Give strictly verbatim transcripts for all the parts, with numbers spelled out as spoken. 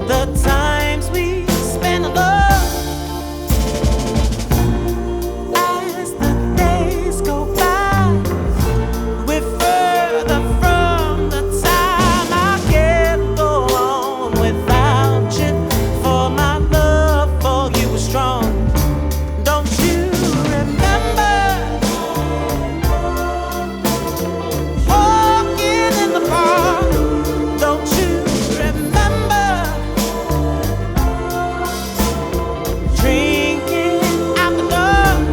The times we spent alone. As the days go by, we're further from the time I can't go on without you. For my love for you is strong. Don't you remember walking in the park? Don't you remember drinking out the dark?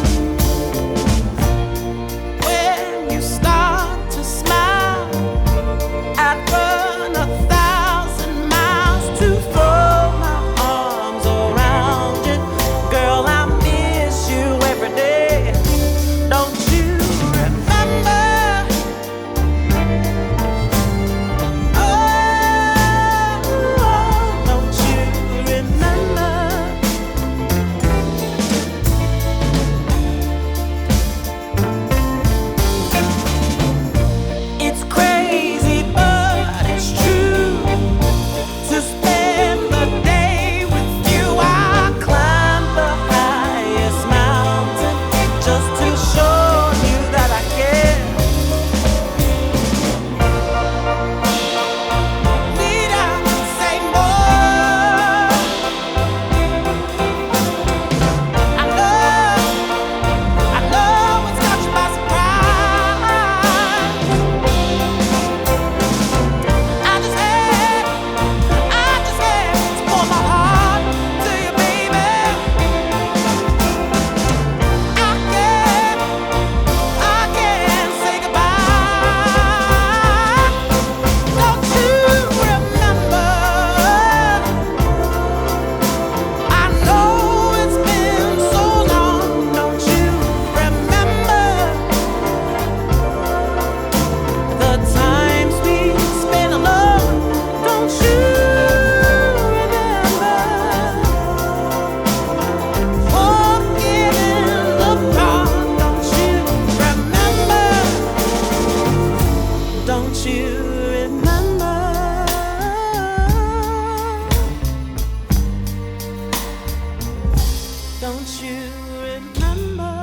When you start to smile, I'd run a thousand miles to throw my arms around you. Girl, I miss you every day. Don't you remember? Oh, don't you remember? It's crazy, but it's true. To spend the day with you, I climb the highest mountain just to show you that I care. Need I say more? I know, I know it's got you by surprise. I just had, I just had to pour my heart to you, baby. I can't, I can't say goodbye. Don't you remember? I know it's been so long. Don't you remember the times we spent alone? Don't you remember walking in the park? Don't you remember? Don't you remember? Don't you remember?